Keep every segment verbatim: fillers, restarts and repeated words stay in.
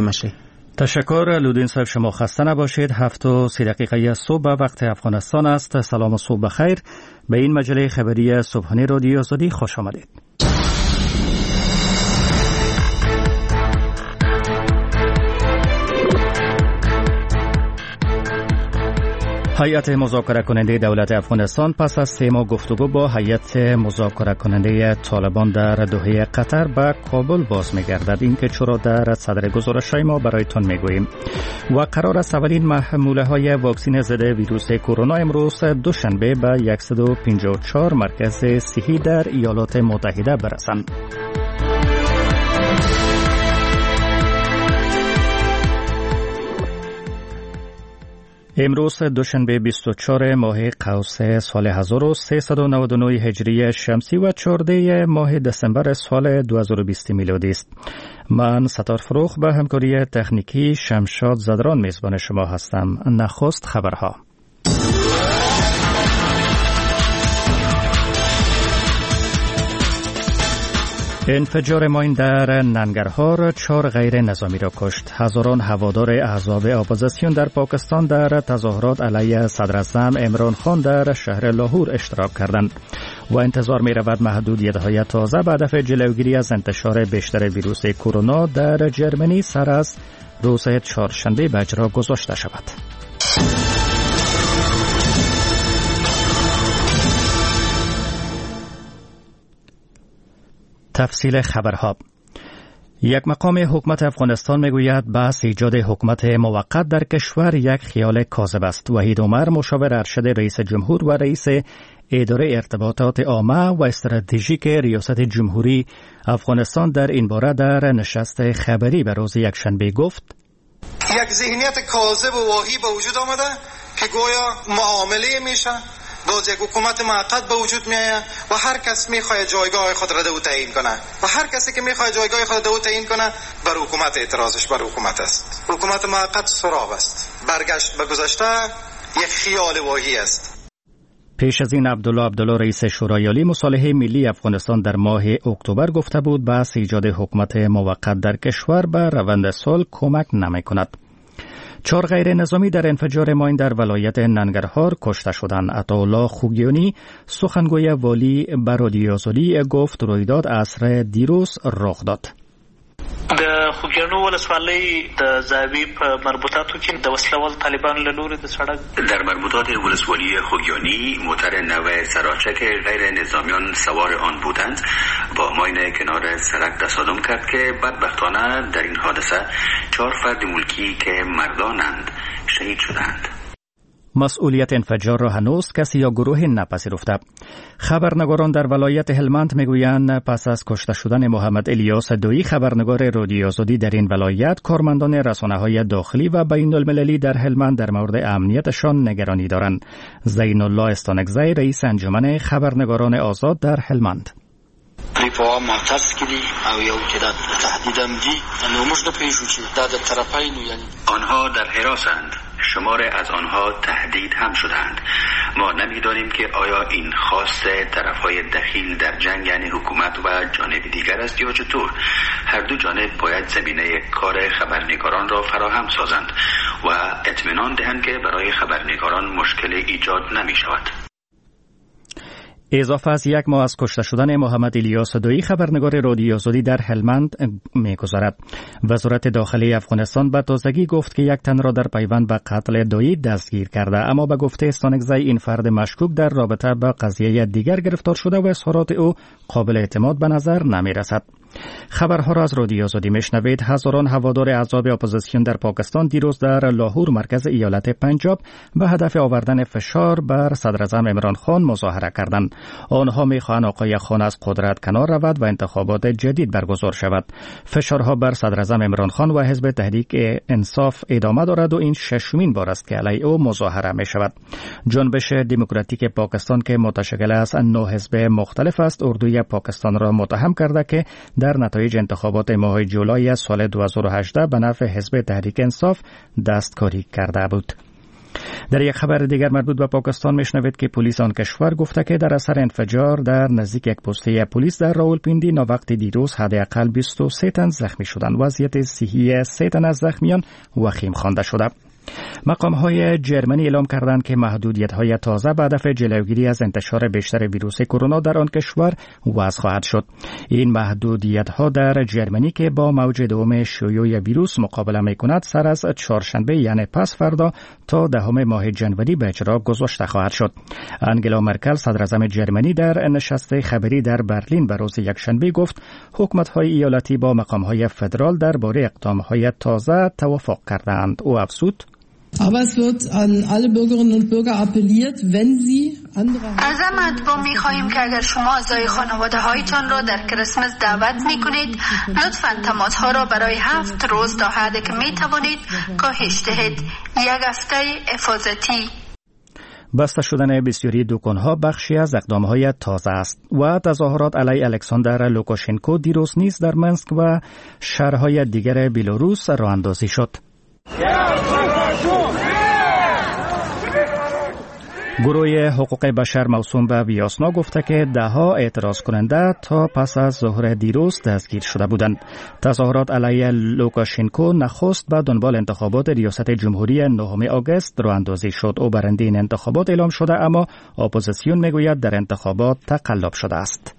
مشی. تشکر لودین صاحب، شما خسته نباشید. هفت و سی دقیقه صبح وقت افغانستان است. سلام و صبح بخیر. به این مجله خبری صبحانه رادیو آزادی خوش آمدید. هیئت مذاکره کننده دولت افغانستان پس از سه ماه گفتگو با هیئت مذاکره کننده طالبان در دوحه قطر به کابل باز می‌گردد. این که چرا در صدر گزارش‌های ما برایتان می‌گوییم. و قرار است اولین محموله‌های واکسن ضد ویروس کرونا امروز دوشنبه به صد و پنجاه و چهار مرکز صحی در ایالات متحده برسند. امروز دوشنبه بیست و چهارم ماه قوس سال هزار و سیصد و نود و نه هجری شمسی و چهاردهم ماه دسامبر سال دو هزار و بیست میلادی است. من ستار فروخ به همکاری تکنیکی شمشاد زدران میزبان شما هستم. نخست خبرها. انفجار ماین در ننگرهار چهار غیر نظامی را کشت. هزاران هوادار احزاب اپوزیسیون در پاکستان در تظاهرات علیه صدراعظم عمران خان در شهر لاهور اشتراک کردند و انتظار می رود محدودیت‌های تازه به هدف جلوگیری از انتشار بیشتر ویروس کرونا در جرمنی سر از روز چهارشنبه به اجرا گذاشته شود. تفصیل خبرها. یک مقام حکومت افغانستان میگوید بحث ایجاد حکومت موقت در کشور یک خیال کاذب است. وحید عمر، مشاور ارشد رئیس جمهور و رئیس اداره ارتباطات عامه و استراتژیک ریاست جمهوری افغانستان در این باره در نشست خبری به روز یکشنبه گفت: یک ذهنیت کاذب و واهی به وجود آمده که گویا معامله میشه، باز یک حکومت موقت به وجود میآید و هر کس میخواد جایگاه خود را دو تعیین کنه و هر کسی که میخواد جایگاه خود دو تعیین کنه بر حکومت اعتراضش بر حکومت است. حکومت موقت سراب است، برگشت به گذشته یک خیال واهی است. پیش از این عبدالله عبدالله رئیس شورای عالی مصالحه ملی افغانستان در ماه اکتبر گفته بود بحث ایجاد حکومت موقت در کشور به روند صلح کمک نمی‌کند. چهار غیر نظامی در انفجار ماین در ولایت ننگرهار کشته شدند. عطاالله خوگیانی، سخنگوی والی به رادیو آزادی گفت رویداد عصر دیروز رخ داد. د خوګیانو ولسوالۍ د زاوی په مربوطاتو کې د وسلوال طالبانو له لوري د سړک در مربوطات ولسوالی خوگیانی موتر نو سراچک غیر نظامیان سوار آن بودند با ماین کنار سرک تصادم کرد که بدبختانه در این حادثه چهار فرد ملکی که مردانند شهید شدند. مسئولیت انفجار را هنوز کسی یا گروه نپذیرفته. خبرنگاران در ولایت هلمند میگویند پس از کشته شدن محمد الیاس دویی خبرنگار رادیو آزادی در این ولایت، کارمندان رسانه‌های داخلی و بین المللی در هلمند در مورد امنیتشان نگرانی دارند. زین الله استانکزی، رئیس انجمن خبرنگاران آزاد در هلمند: ریپوا معترض کړي او یو چې د تهدید هم دي، نو موږ د پېښو چې دا د طرفینو یعنی آنها در حراسند، شمار از آنها تهدید هم شدند. ما نمی‌دانیم که آیا این خواست طرف‌های دخیل در جنگ یعنی حکومت و جانب دیگر است یا چطور. هر دو جانب باید زمینه کار خبرنگاران را فراهم سازند و اطمینان دهند که برای خبرنگاران مشکل ایجاد نمی‌شود. اضافه از یک ماه از کشته شدن محمد الیاس دویی خبرنگار رادیو آزادی در هلمند می‌گذرد. وزارت داخلی افغانستان به تازگی گفت که یک تن را در پیوند به قتل دویی دستگیر کرده، اما به گفته استانکزی این فرد مشکوک در رابطه با قضیه دیگر گرفتار شده و اظهارات او قابل اعتماد به نظر نمی‌رسد. خبرها را از رادیو آزادی میشنوید. هزاران هوادار احزاب اپوزیسیون در پاکستان دیروز در لاهور مرکز ایالت پنجاب به هدف آوردن فشار بر صدراعظم عمران خان مظاهره کردند. آنها میخواهند آقای خان از قدرت کنار رود و انتخابات جدید برگزار شود. فشارها بر صدراعظم عمران خان و حزب تحریک انصاف ادامه دارد و این ششمین بار است که علیه او مظاهره می شود. جنبش دموکراتیک پاکستان که متشکل از نه حزب مختلف است، اردوی پاکستان را متهم کرده که در نتایج انتخابات ماه جولای سال دو هزار و هجده به نفع حزب تحریک انصاف دستکاری کرده بود. در یک خبر دیگر مربوط به پاکستان میشنوید که پلیس آن کشور گفته که در اثر انفجار در نزدیک یک پسته پلیس در راولپیندی ناوقت دیروز حداقل بیست و سه تن زخمی شدند. وضعیت صحی سه تن از زخمیان وخیم خوانده شده. مقام‌های جرمنی اعلام کردند که محدودیت‌های تازه به هدف جلوگیری از انتشار بیشتر ویروس کرونا در آن کشور وضع خواهد شد. این محدودیت‌ها در جرمنی که با موج دوم شیوع ویروس مقابله می‌کند سر از چهارشنبه یعنی پس فردا تا دهم ماه جنوری به اجرا گذاشته خواهد شد. انگلا مرکل صدراعظم جرمنی در نشست خبری در برلین به روز یکشنبه گفت حکومت‌های ایالتی با مقام‌های فدرال درباره اقدام‌های تازه توافق کردند. او افزود: Aber es wird an alle Bürgerinnen und Bürger appelliert, wenn sie andere از مردم می‌خواهیم که اگر شما اعضای خانواده هایتان را در کریسمس دعوت می‌کنید لطفاً تماس‌ها را برای هفت روز تا حدی که می‌توانید کاهش دهید. یک هفته حفاظتی. بسته شدن بسیاری دکان‌ها بخشی از اقدام‌های تازه است و تظاهرات علیه الکساندر لوکاشنکو دیروز نیز در منسک و شهرهای دیگر بلاروس راه اندازی شد. گروه حقوق بشر موسوم به ویاسنا گفته که ده‌ها اعتراض کننده تا پس از ظهر دیروز دستگیر شده بودند. تظاهرات علیه لوکاشنکو نخست به دنبال انتخابات ریاست جمهوری نهم آگوست راه اندازی شد. او برنده این انتخابات اعلام شده اما اپوزیسیون میگوید در انتخابات تقلب شده است.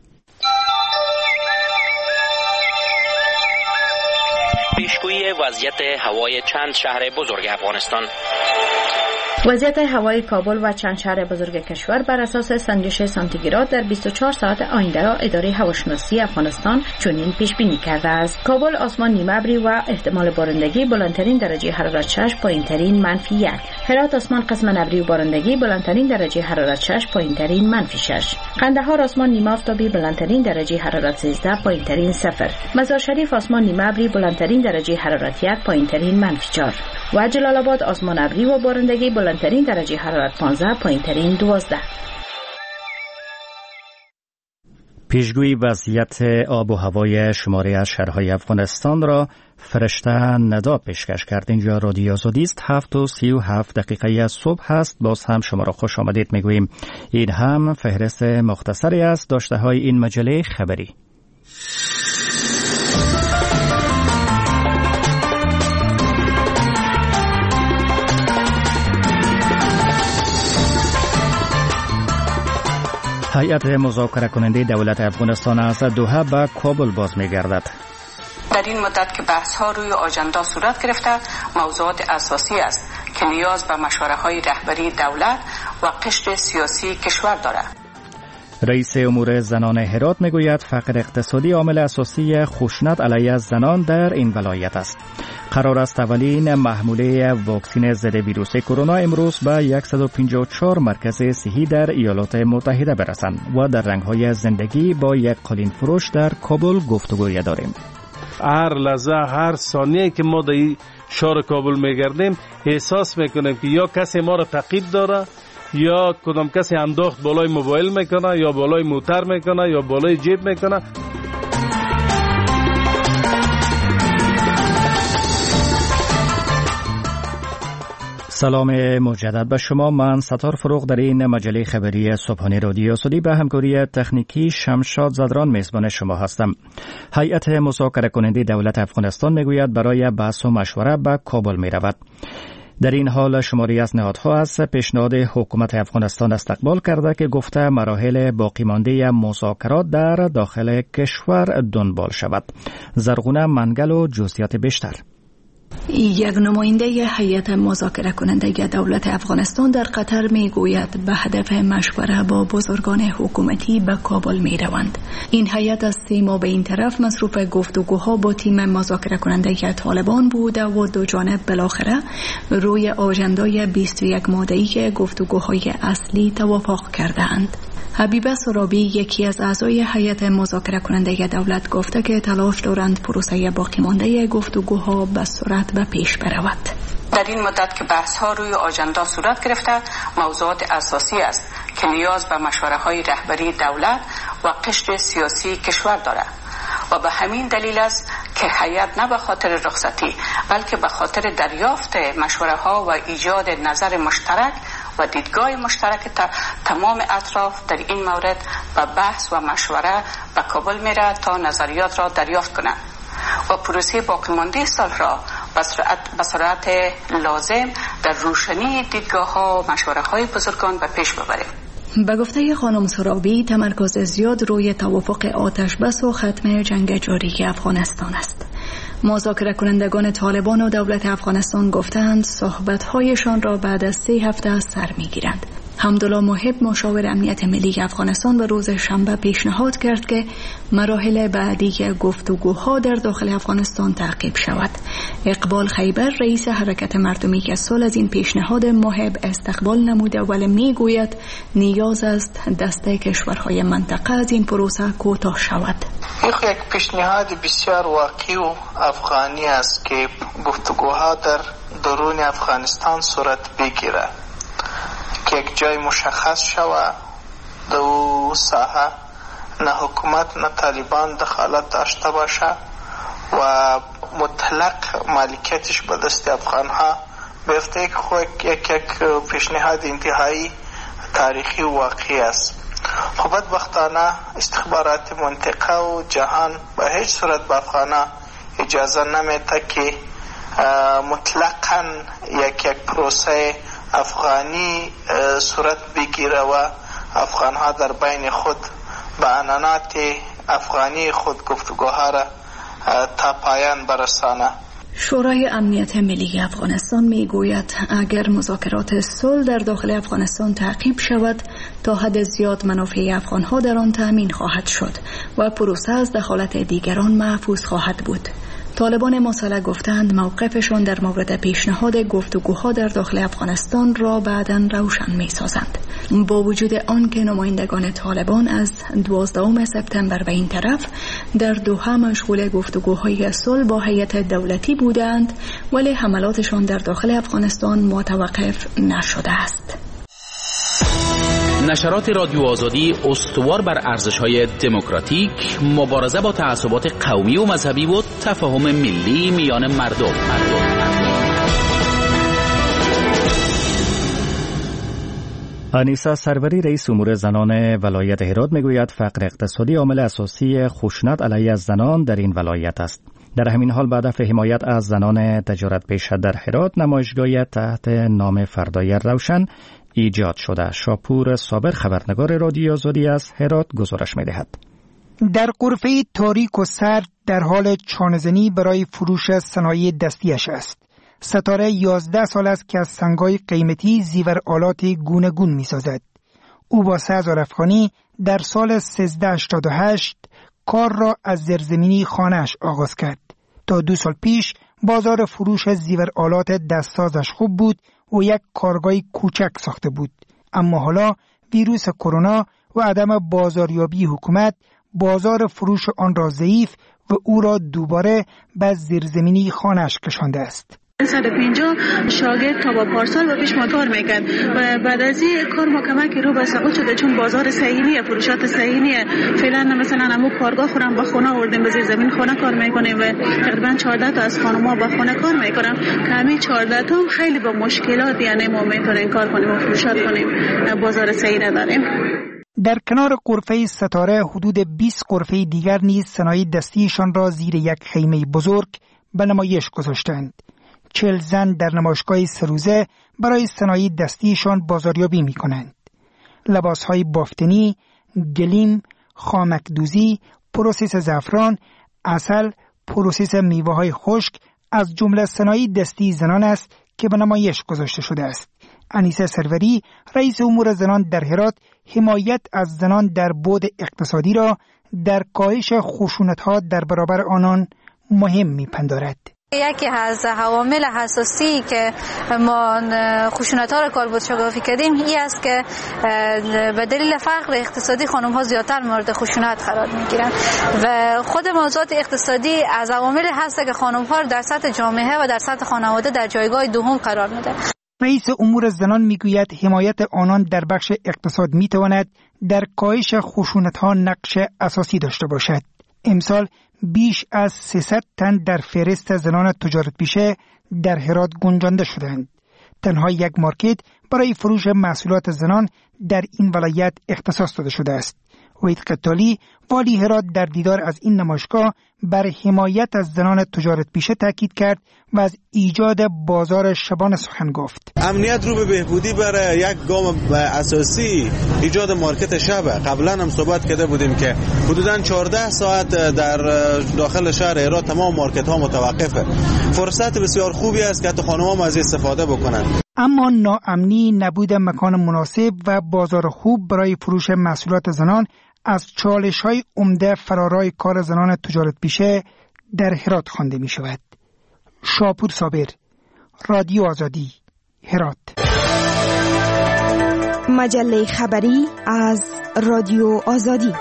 پیشگویی وضعیت هوای چند شهر بزرگ افغانستان. وضعیت هوای کابل و چند شهر بزرگ کشور بر اساس سنجش سانتیگراد در بیست و چهار ساعت آینده را اداره هواشناسی افغانستان چنین پیش بینی کرده است. کابل آسمان نیمه ابری و احتمال بارندگی، بلندترین درجه حرارت شش، پایینترین منفی یک. هرات آسمان قسما ابری و بارندگی، بلندترین درجه حرارت شش، پایینترین منفی شش. قندهار آسمان نیمه آفتابی، بلندترین درجه حرارت سیزده، پایینترین صفر. مزار شریف آسمان نیمه ابری، بلندترین درجه حرارت یک، پایینترین منفی چهار. و جلال آباد آسمان ابری و بارندگی، بلندترین درجه حرارت پانزده، پایینترین دوازده. پیشگویی وضعیت آب و هوای شماری از شهرهای افغانستان را فرشته ندا پیشکش کرد. اینجا رادیو آزادی است. هفت و سی و هفت دقیقه از صبح هست. باز هم شما را خوش آمدید میگوییم. این هم فهرست مختصری از داشته های این مجله خبری. هیئت مذاکره کننده دولت افغانستان از دوحه به کابل باز می‌گردد. در این مدت که بحث‌ها روی آژاندا صورت گرفته، موضوعات اساسی است که نیاز به مشوره‌های رهبری دولت و قشر سیاسی کشور دارد. رئیس امور زنان هرات میگوید فقر اقتصادی عامل اساسی خشونت علیه زنان در این ولایت است. قرار است اولین محموله واکسن ضد ویروس کرونا امروز به صد و پنجاه و چهار مرکز صحی در ایالات متحده برسند و در رنگ‌های زندگی با یک قالین فروش در کابل گفتگوی داریم. هر لحظه هر ثانیه که ما در شهر کابل میگردیم احساس میکنیم که یا کسی ما را تعقیب داره یا کدام کسی انداخت بالای موبایل میکنه یا بالای موتر میکنه یا بالای جیب میکنه. سلام مجدد به شما. من ستار فروغ در این مجله خبری صبحانه رادیو آزادی به همکاری تکنیکی شمشاد زدران میزبان شما هستم. هیئت مذاکره کننده دولت افغانستان میگوید برای بحث و مشوره به کابل میرود. در این حال شماری از نهادها از پیشنهاد حکومت افغانستان استقبال کرده که گفته مراحل باقی مانده مذاکرات در داخل کشور دنبال شود. زرغونه منگل و جزئیات بیشتر. یک نماینده هیئت مذاکره کننده دولت افغانستان در قطر می گوید به هدف مشوره با بزرگان حکومتی به کابل می روند. این هیئت از سه ماه به این طرف مصروف گفتگوها با تیم مذاکره کننده طالبان بوده و دو جانب بالاخره روی آژندای بیست و یک ماده‌ای گفتگوهای اصلی توافق کردند. حبیبه سرابی یکی از اعضای هیئت مذاکره کننده دولت گفته که تلاش دارند پروسه باقی مانده گفتگوها به سرعت به پیش برود. در این مدت که بحث‌ها روی آژاندا صورت گرفته، موضوعات اساسی است که نیاز به مشوره‌های رهبری دولت و قشر سیاسی کشور دارد و به همین دلیل است که هیئت نه به خاطر رخصتی بلکه به خاطر دریافت مشوره ها و ایجاد نظر مشترک و دیدگاه مشترک تمام اطراف در این مورد به بحث و مشوره به کابل میره تا نظریات را دریافت کنند و پروسه باقی مانده سال را به سرعت لازم در روشنی دیدگاه ها و مشوره های بزرگان به پیش ببریم. به گفته خانم سرابی، تمرکز زیاد روی توافق آتش بس و ختم جنگ جاری افغانستان است. مذاکره کنندگان طالبان و دولت افغانستان گفتند صحبت‌هایشان را بعد از سه هفته سر می‌گیرند. حمدالله محب مشاور امنیت ملی افغانستان به روز شنبه پیشنهاد کرد که مراحل بعدی گفتگوها در داخل افغانستان تعقیب شود. اقبال خیبر رئیس حرکت مردمی صلح از این پیشنهاد محب استقبال نموده ولی میگوید نیاز است دست کشورهای منطقه از این پروسه کوتاه شود. یک پیشنهاد بسیار واقعی و افغانی است که گفتگوها در درون افغانستان صورت بگیرد که یک جای مشخص شود دو ساحه نه حکومت نه طالبان دخالت داشته باشه و مطلق مالکیتش به دست افغان ها بیفته که خود یک یک پیشنهاد انتهایی تاریخی و واقعی است. خب بدبختانه استخبارات منطقه و جهان به هیچ صورت به افغان ها اجازه نمیده که مطلقاً یک یک پروسه افغانی صورت بگیره و افغان ها در بین خود به عنانات افغانی خود گفتگوها را تا پایان برسانه. شورای امنیت ملی افغانستان می گوید اگر مذاکرات صلح در داخل افغانستان تعقیب شود تا حد زیاد منافع افغان ها در آن تأمین خواهد شد و پروسه از دخالت دیگران محفوظ خواهد بود. طالبان مسلح گفتند موقفشان در مورد پیشنهاد گفتگوها در داخل افغانستان را بعداً روشن می سازند. با وجود آن که نمایندگان طالبان از دوازدهم سپتامبر به این طرف در دوحه مشغول گفتگوهای صلح با هیئت دولتی بودند ولی حملاتشان در داخل افغانستان متوقف نشده است. نشرات رادیو آزادی استوار بر ارزش‌های دموکراتیک، مبارزه با تعصبات قومی و مذهبی و تفاهم ملی میان مردم. آنیسا سروری رئیس امور زنان ولایت هرات میگوید فقر اقتصادی عامل اساسی خشونت علیه زنان در این ولایت است. در همین حال به هدف حمایت از زنان تجارت پیشه در هرات نمایشگاهی تحت نام فردای روشن ایجاد شده. شاپور صابر خبرنگار رادیو آزادی از هرات گزارش می‌دهد. در غرفه تاریک و سرد در حال چانه‌زنی برای فروش صنایع دستیش است. ستاره یازده سال است که از سنگ‌های قیمتی زیور آلات گوناگون می‌سازد. او با سه هزار افغانی در سال سیزده هشتاد و هشت کار را از زیرزمینی خانه‌اش آغاز کرد. تا دو سال پیش بازار فروش زیور آلات دستسازش خوب بود و یک کارگاه کوچک ساخته بود. اما حالا ویروس کرونا و عدم بازاریابی حکومت بازار فروش آن را ضعیف و او را دوباره به زیرزمینی خانه‌اش کشانده است. صد و پنجاه شاگرد تا با پارسال و پیش ما کار میکرد و بعد از این کار ما کمک رو به سقوط شده چون بازار صحیح نیه، فروشات صحیح نیه. فعلا مثلا همو کارگاه خورم با خونه آوردیم به زیر زمین خونه کار میکنیم و تقریبا چهارده تا از خانم‌ها با خونه کار میکنن که همین چهارده تا خیلی با مشکلات یعنی ما میتونیم کار کنیم و فروشات کنیم، بازار صحیح نداریم. در کنار غرفه ستاره حدود بیست غرفه دیگر نیز صنایع دستیشان را زیر یک خیمه بزرگ به نمایش گذاشتند. چهل زن در نمایشگاه سروزه برای صنایع دستیشان بازاریابی می کنند. لباسهای بافتنی، گلیم، خامکدوزی، پروسس زعفران، عسل، پروسس میوه‌های خشک از جمله صنایع دستی زنان است که به نمایش گذاشته شده است. انیسه سروری رئیس امور زنان در هرات حمایت از زنان در بعد اقتصادی را در کاهش خشونت‌ها در برابر آنان مهم می‌پندارد. یکی از عوامل حساسی که ما خشونت‌ها را کالبد شکافی کردیم این است که به دلیل فقر اقتصادی خانم‌ها زیادتر مورد خشونت قرار می‌گیرند و خود موضوعات اقتصادی از عوامل هست که خانم‌ها در سطح جامعه و در سطح خانواده در جایگاه دوم قرار می‌ده. رئیس امور زنان میگوید حمایت آنان در بخش اقتصاد میتواند در کاهش خشونت‌ها نقش اساسی داشته باشد. امسال بیش از سیصد تن در فهرست زنان تجارت پیشه در هرات گنجانده شدند. تنها یک مارکت برای فروش محصولات زنان در این ولایت اختصاص داده شده است. وحید قتالی والی هرات در دیدار از این نمایشگاه بر حمایت از زنان تجارت پیشه تاکید کرد و از ایجاد بازار شبانه سخن گفت. امنیت رو به بهبودی برای یک گام اساسی ایجاد مارکت شب. قبلا هم صحبت کرده بودیم که حدوداً چهارده ساعت در داخل شهر هرات تمام مارکت ها متوقفه. فرصت بسیار خوبی است که حتی خانم‌ها هم از استفاده بکنن. اما ناامنی، نبود مکان مناسب و بازار خوب برای فروش محصولات زنان از چالش‌های عمده فرارای کار زنان تجارت پیشه در هرات خوانده می شود. شاپور صابر، رادیو آزادی، هرات. مجله خبری از رادیو آزادی.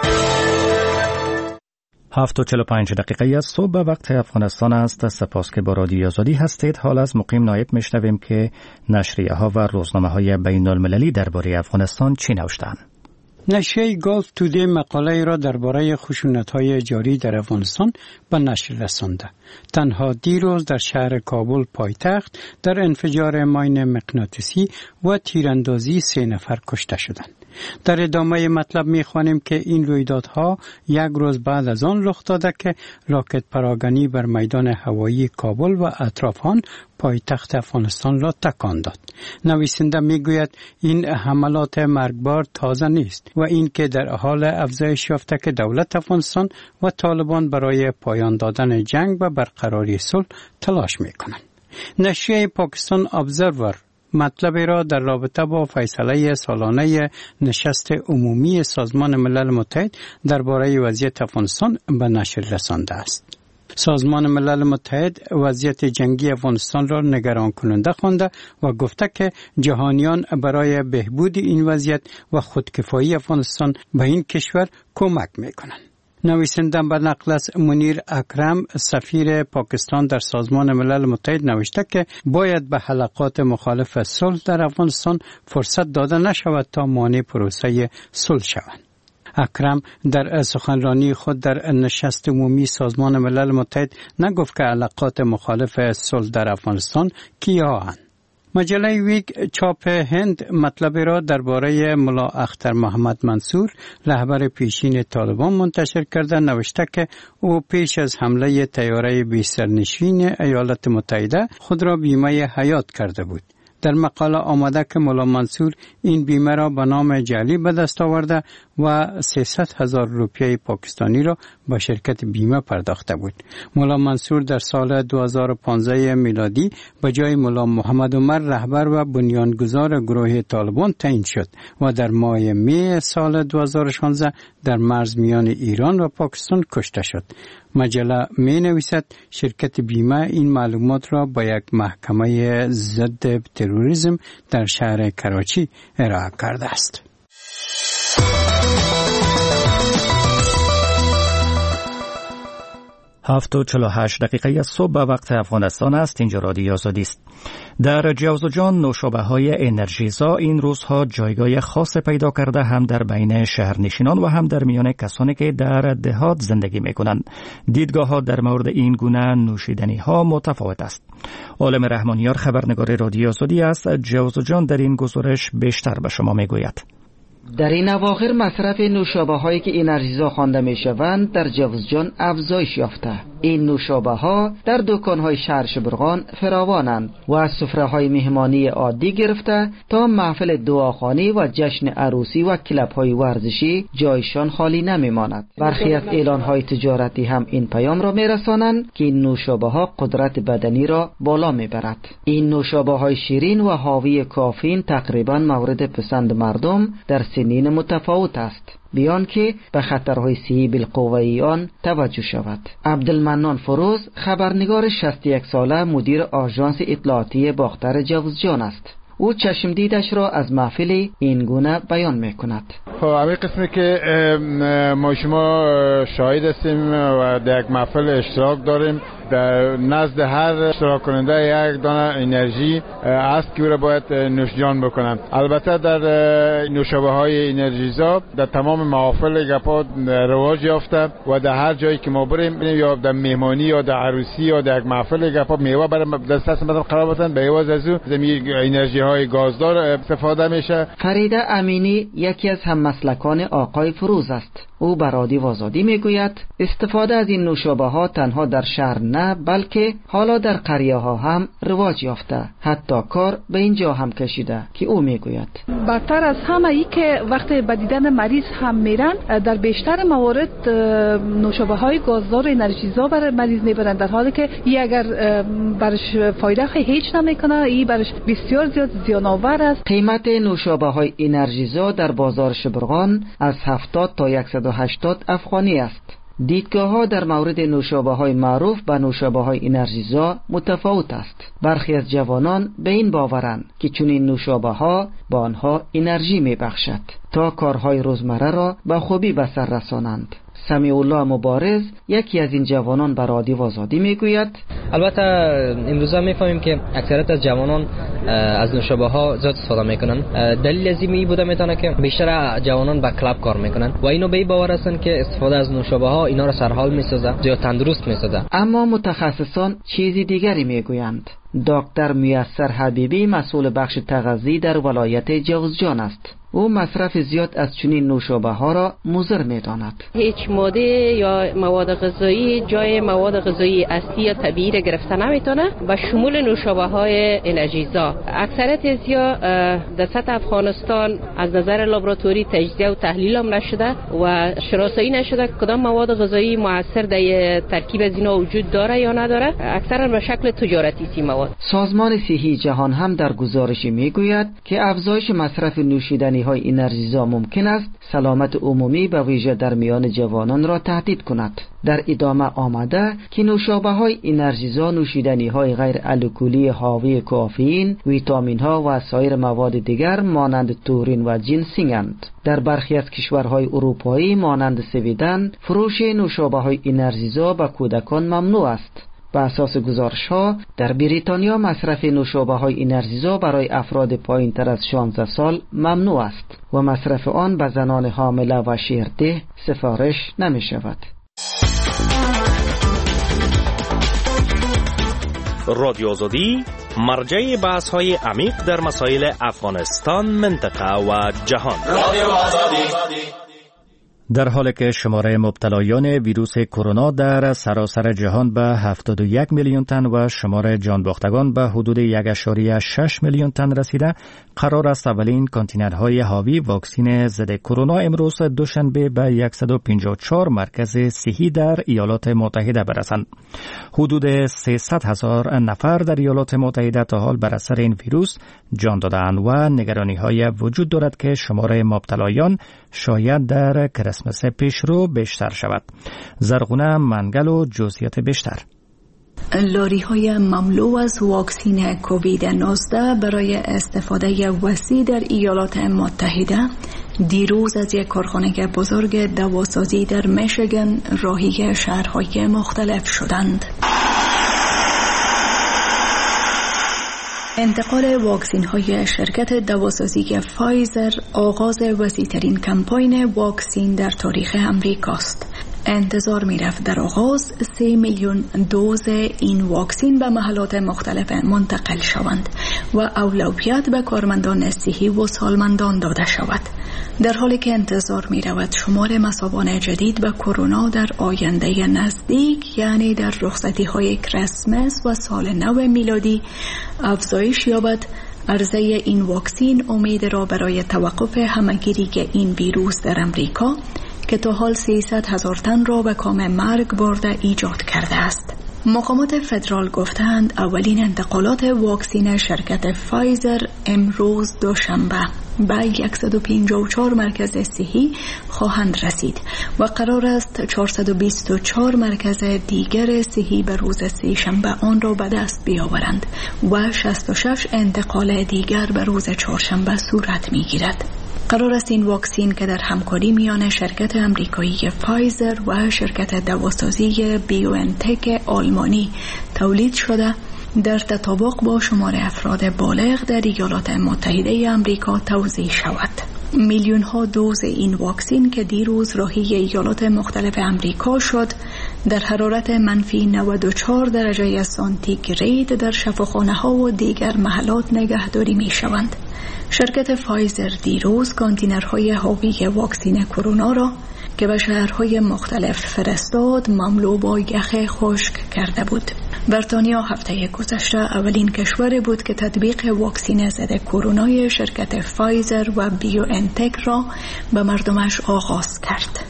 هفت و چهل و پنج دقیقه از صبح وقت افغانستان است. سپاس که با رادیو آزادی هستید. حال از مقیم نایب میشنویم که نشریه ها و روزنامه های بین المللی درباره افغانستان چی نوشتند. نشریه گالف تودی مقاله را درباره خشونت‌های جاری در افغانستان به نشر رسانده. تنها دیروز در شهر کابل پایتخت در انفجار ماین مغناطیسی و تیراندازی سه نفر کشته شدند. در ادامه مطلب می‌خوانیم که این رویدادها یک روز بعد از آن رخ داده که راکت پراگنی بر میدان هوایی کابل و اطراف آن پایتخت افغانستان را تکان داد. نویسنده میگوید این حملات مرگبار تازه نیست و این که در حال افزایش یافته که دولت افغانستان و طالبان برای پایان دادن جنگ و برقراری صلح تلاش میکنند. نشریه پاکستان ابزرور مطلب را در رابطه با فیصله سالانه نشست عمومی سازمان ملل متحد درباره وضعیت افغانستان به نشر رسانده است. سازمان ملل متحد وضعیت جنگی افغانستان را نگران کننده خوانده و گفته که جهانیان برای بهبود این وضعیت و خودکفایی افغانستان به این کشور کمک میکنند. نویسنده به نقل از منیر اکرم سفیر پاکستان در سازمان ملل متحد نوشته که باید به حلقات مخالف صلح در افغانستان فرصت داده نشود تا مانع پروسه صلح شوند. اکرم در سخنرانی خود در نشست عمومی سازمان ملل متحد نگفت که حلقات مخالف صلح در افغانستان کیاهند. مجله ویگ چاپ هند مطلب را درباره ملا اختر محمد منصور رهبر پیشین طالبان منتشر کرده نوشته که او پیش از حمله طیاره بی سرنشین ایالات متحده خود را بیمه حیات کرده بود. در مقاله آمده که ملا منصور این بیمه را به نام جعلی به دست آورده و سیصد هزار روپیه پاکستانی را به شرکت بیمه پرداخته بود. ملا منصور در سال دو هزار و پانزده میلادی به جای ملا محمد عمر رهبر و بنیانگذار گروه طالبان تعیین شد و در ماه می سال دو هزار و شانزده در مرز میان ایران و پاکستان کشته شد. مجله می نویسد شرکت بیمه این معلومات را با یک محکمه ضد تروریسم در شهر کراچی ارائه کرده است. هفت و چهل و هشت دقیقه از صبح وقت افغانستان است. اینجا رادیو آزادی است. در جوزجان نوشابه های انرژیزا این روزها جایگاه خاص پیدا کرده، هم در بین شهرنشینان و هم در میان کسانی که در دهات زندگی می کنند. دیدگاه ها در مورد این گونه نوشیدنی ها متفاوت است. عالم رحمانیار خبرنگار رادیو آزادی است. جوزجان در این گزارش بیشتر به شما می گوید. در این اواخر مصرف نوشابه هایی که انرژیزا خوانده می شوند در جوزجان افزایش یافته. این نوشابه ها در دکان های شهر شبرغان فراوانند و از سفره های مهمانی عادی گرفته تا محفل دعاخوانی و جشن عروسی و کلب های ورزشی جایشان خالی نمی ماند. برخی از اعلان های تجارتی هم این پیام را می رسانند که این نوشابه ها قدرت بدنی را بالا می برد. این نوشابه های شیرین و حاوی کافئین تقریبا مورد پسند مردم در سنین متفاوت است، بیان که به خطرهای صحی بالقوه آن توجه شود. عبدالمنان فروز خبرنگار شصت و یک ساله مدیر آژانس اطلاعاتی باختر جوزجان است. او چشم دیدش را از محفل این گونه بیان میکند. خب همین قسمی که ما شما شاهد هستیم و در یک محفل اشتراک داریم در نزد هر اشتراک کننده یک دانه انرژی است که او را باید نوشجان بکنند. البته در نوشابه های انرژیزا در تمام محافل گپا رواج یافته و در هر جایی که ما بریم یا در مهمانی یا در عروسی یا در یک محفل گپا میوه برای دست مثلا قرار بدن به عوض از او زمین انرژی های گازدار استفاده میشه. فریده امینی یکی از هممسلکان آقای فروز است. او بر رادیو آزادی میگوید استفاده از این نوشابه ها تنها در شهر نه بلکه حالا در قریه ها هم رواج یافته، حتی کار به اینجا هم کشیده که او میگوید بدتر از همه ای که وقتی به دیدن مریض هم میرن در بیشتر موارد نوشابه های گازدار انرژیزا برای مریض میبرن، در حالی که این اگر برش فایده هیچ نمیکنه، این برش بسیار زیاد زیان آور است. قیمت نوشابه های انرژیزا در بازار شبرغان از هفتاد تا صد و هشتاد افغانی است. دیدگاه ها در مورد نوشابه های معروف به نوشابه های انرژیزا متفاوت است. برخی از جوانان به این باورند که چنین نوشابه ها با آنها انرژی می بخشد تا کارهای روزمره را به خوبی به سر رسانند. سمیع الله مبارز یکی از این جوانان به رادیو آزادی میگوید البته امروزا میفهمیم که اکثریت از جوانان از نوشابه ها زیاد استفاده میکنن. دلیل از این بوده میتونه که بیشتر جوانان با کلاب کار میکنن و اینو به این باور هستن که استفاده از نوشابه ها اینا را سرحال میسازه، زیاد تندرست میسازه. اما متخصصان چیزی دیگری میگویند. دکتر میسر حبیبی مسئول بخش تغذیه در ولایت جوزجان است. او مصرف زیاد از چنین نوشابه ها را مضر می‌داند. هیچ ماده یا مواد غذایی جای مواد غذایی اصلی یا طبیعی را گرفته نمیتونه و شمول نوشابه های انرژیزا. اکثریت ازیا در سطح افغانستان از نظر لابراتوری تجزیه و تحلیل هم نشده و شناسایی نشده کدام مواد غذایی مؤثر در ترکیب از اینا وجود داره یا نداره. اکثرا به شکل تجارتی سی مواد. سازمان صحی جهان هم در گزارشی میگوید که افزایش مصرف نوشیدنی های انرژیزا ممکن است سلامت عمومی به ویژه در میان جوانان را تهدید کند. در ادامه آمده که نوشابه های انرژیزا نوشیدنی های غیر الکلی حاوی کافئین، ویتامین ها و سایر مواد دیگر مانند تورین و جنسینگند. در برخی از کشورهای اروپایی مانند سویدن فروش نوشابه های انرژیزا به کودکان ممنوع است. به اساس گزارش ها در بریتانیا مصرف نوشابه های انرژیزا برای افراد پایین تر از شانزده سال ممنوع است و مصرف آن به زنان حامله و شیرده سفارش نمی شود. رادیو آزادی مرجع بحث های عمیق در مسائل افغانستان، منطقه و جهان. رادیو آزادی. در حالی که شماره مبتلایان ویروس کرونا در سراسر جهان به هفتاد و یک میلیون تن و شماره جانباختگان به حدود یک و شش میلیون تن رسیده، قرار است اولین کانتینرهای حاوی واکسن ضد کرونا امروز دوشنبه به صد و پنجاه و چهار مرکز صحی در ایالات متحده برسند. حدود سیصد هزار نفر در ایالات متحده تا حال بر اثر این ویروس جان دادند و نگرانی‌های وجود دارد که شماره مبتلایان شاید در کریسمس پیشرو بیشتر شود. زرغونه منگل و جزئیات بیشتر. لاری های مملو از واکسین کووید نوزده برای استفاده وسیع در ایالات متحده دیروز از یک کارخانه بزرگ دواسازی در میشیگان راهی شهرهای مختلف شدند. انتقال واکسین های شرکت دواسازی فایزر آغاز وسیع‌ترین کمپاین واکسین در تاریخ امریکاست. انتظار می رفت در آغاز سه میلیون دوز این واکسین به محلات مختلف منتقل شوند و اولویت به کارمندان صحی و سالمندان داده شود، در حالی که انتظار می رود شمار مصابان جدید به کرونا در آینده نزدیک، یعنی در رخصتی های کریسمس و سال نو میلادی افزایش یابد. عرضه این واکسین امید را برای توقف همهگیری این ویروس در امریکا که تا حال سیصد هزار تن را به کام مرگ برده ایجاد کرده است. مقامات فدرال گفتند اولین انتقالات واکسین شرکت فایزر امروز دوشنبه به صد و پنجاه و چهار مرکز صحی خواهند رسید و قرار است چهارصد و بیست و چهار مرکز دیگر صحی به روز سه‌شنبه آن را به دست بیاورند و شصت و شش انتقال دیگر به روز چهارشنبه صورت می‌گیرد. قرار است این واکسین که در همکاری میان شرکت امریکایی فایزر و شرکت دواسازی بیوانتک آلمانی تولید شده در تطابق با شمار افراد بالغ در ایالات متحده آمریکا توزیع شود. میلیون ها دوز این واکسین که دیروز راهی ایالات مختلف آمریکا شد در حرارت منفی نود و چهار درجه سانتیگراد در شفاخانه ها و دیگر محلات نگهداری می شوند. شرکت فایزر دیروز کانتینرهای حاوی واکسین کرونا را که به شهرهای مختلف فرستاد مملو با یخ خشک کرده بود. بریتانیا هفته گذشته اولین کشور بود که تطبیق واکسین ضد کرونای شرکت فایزر و بیوانتک را به مردمش آغاز کرد.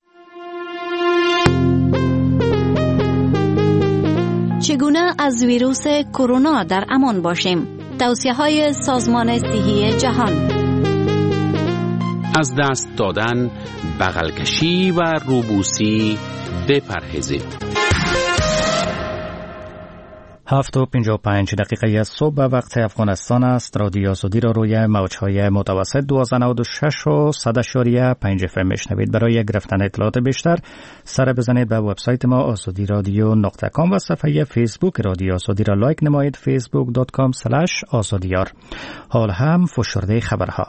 چگونه از ویروس کرونا در امان باشیم؟ توصیه‌های سازمان صحی جهان. از دست دادن، بغل کشی و روبوسی بپرهیزید. هفت و پنجاه و پنج دقیقه صبح وقت افغانستان است. رادیو آزادی را روی موج‌های متوسط دویست و نود و شش و صد اشاریه پنج اف ام میشنوید. برای گرفتن اطلاعات بیشتر سر بزنید به وبسایت ما آزادی رادیو نقطه کام و صفحه فیسبوک رادیو آزادی را لایک نمایید فیسبوک دات کام اسلش آزادیار. حال هم فشرده خبرها.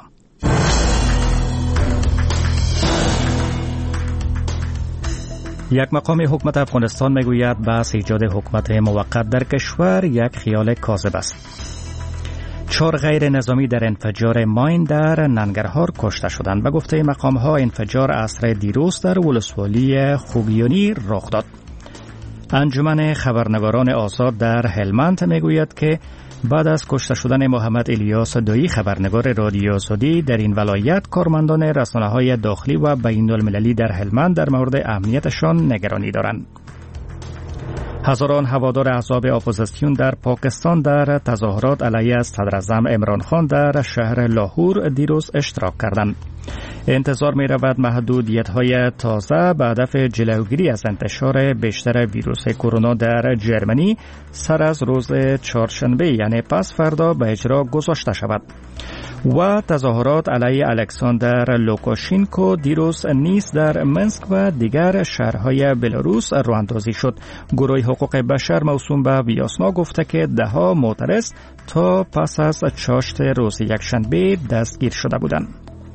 یک مقام حکومت افغانستان میگوید بحث ایجاد حکومت موقت در کشور یک خیال کاذب است. چهار غیر نظامی در انفجار ماین در ننگرهار کشته شدند. به گفته مقام ها انفجار عصر دیروز در ولسوالی خوگیانی رخ داد. انجمن خبرنگاران آزاد در هلمند میگوید که بعد از کشته شدن محمد الیاس دویی خبرنگار رادیو آزادی در این ولایت، کارمندان رسانه‌های داخلی و بین المللی در هلمند در مورد امنیتشان نگرانی دارند. هزاران هوادار احزاب اپوزیسیون در پاکستان در تظاهرات علیه صدراعظم عمران خان در شهر لاهور دیروز اشتراک کردند. انتظار می رود محدودیت‌های تازه به هدف جلوگیری از انتشار بیشتر ویروس کرونا در جرمنی سر از روز چهارشنبه یعنی پس فردا به اجرا گذاشته شود. و تظاهرات علیه الکساندر لوکاشینکو دیروز نیز در منسک و دیگر شهرهای بلاروس راه‌اندازی شد. گروه حقوق بشر موسوم به ویاسنا گفته که ده‌ها معترض تا پس از چاشت روز یکشنبه دستگیر شده بودند.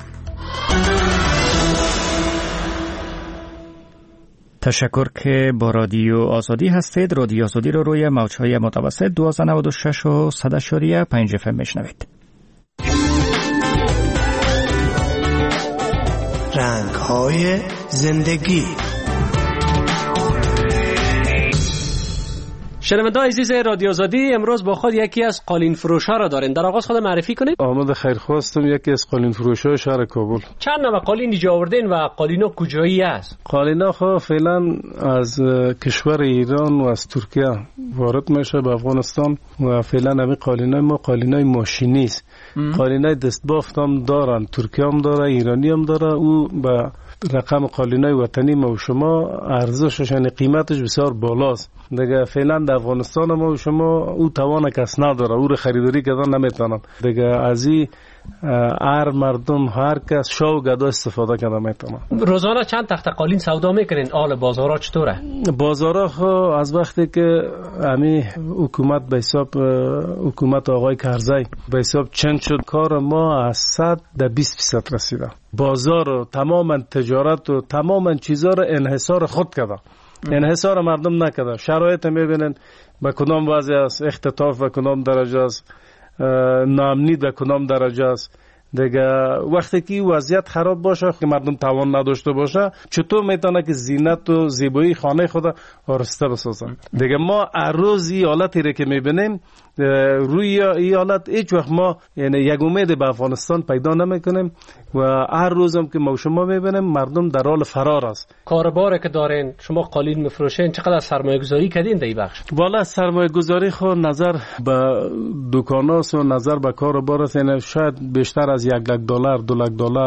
تشکر که با رادیو آزادی هستید. رادیو آزادی رو روی موج‌های متوسط دویست و نود و شش و صد اشاریه پنج اف ام میشنوید. رنگ‌های زندگی. شنوندگان عزیز رادیو آزادی، امروز با خود یکی از قالین فروش‌ها را دارین. در آغاز خود معرفی کنید. آمد خیرخواستم، یکی از قالین فروش‌های شهر کابل. چند نوع قالین اینجا آوردین و قالینا کجایی است؟ قالینا خو فعلا از کشور ایران و از ترکیه وارد میشه به افغانستان و فعلا همین قالینای ما قالینای ماشینی است. قالینای دستبافت هم دارن، ترکیه هم داره، ایرانی هم داره. او به رقم قالینای وطنی ما و شما ارزشش یعنی قیمتش بسیار بالاست. دیگه فعلا در افغانستان ما و شما او توان کس نداره، او رو خریداری کردن نمیتونن. دیگه از این هر مردم هر کس شاه و گدا استفاده کنه میتونه. روزانه چند تخت قالین سودا میکنین؟ حال بازارها چطوره؟ بازارها خو از وقتی که همین حکومت به حساب حکومت آقای کرزی به حساب چند شد، کار ما از صد تا بیست درصد رسیده. بازار و تماما تجارت و تماما چیزا رو انحصار خود کرده، انحصار مردم نکرده. شرایط میبینن به کدام وضع است، اختطاف به کدام درجه است، ناامنی به کدام درجه است. دیگه وقتی که وضعیت خراب باشه که مردم توان نداشته باشه، چطور میتونه که زینت و زیبایی خانه خود آراسته بسازن؟ دیگه ما هر روز این حالتی رو که میبینیم روی این حالت هیچ وقت ما یعنی یک امید به افغانستان پیدا نمیکنیم و هر روزم که ما شما میبینیم مردم در حال فرار است. کارباری که دارین شما قالین میفروشین، چقدر سرمایه گذاری کردین در این بخش؟ والا سرمایه گذاری خود نظر به دکاناست و نظر به کاربار است، یعنی شاید بیشتر از یک لک دلار دو لک دلار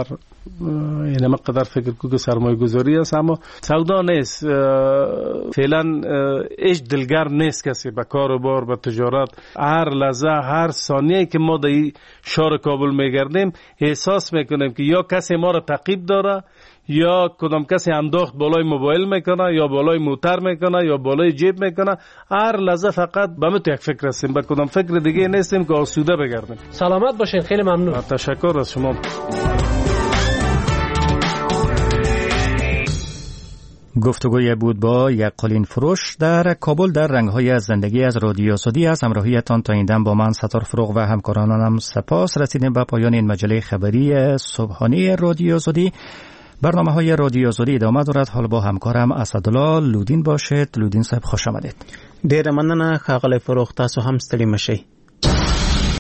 این مقدار فکر کو که سرمایه گذاری است، اما سودا نیست. فعلا هیچ دلگر نیست کسی به کار و بار به تجارت. هر لحظه هر ثانیه که ما در شهر کابل میگردیم احساس میکنیم که یا کسی ما را تعقیب داره یا کدام کسی انداخت بالای موبایل میکنه یا بالای موتر میکنه یا بالای جیب میکنه. هر لحظه فقط به مت یک فکر هستیم، به کدام فکر دیگه نیستیم که آسوده بگردیم. سلامت باشین، خیلی ممنون. تشکر از شما. گفتگوی بود با یک قالین فروش در کابل در رنگ‌های از زندگی از رادیو آزادی. از همراهیتان تا این دم با من ستار فروغ و همکارانم سپاس. رسیدیم به پایان این مجله خبری صبحانه رادیو آزادی. برنامه‌های رادیو آزادی ادامه دارد. حال با همکارم اسدالله لودین باشید. لودین صاحب خوش آمدید. ډیر مننه ښاغلی فروغ، تاسو هم ستړي مشئ.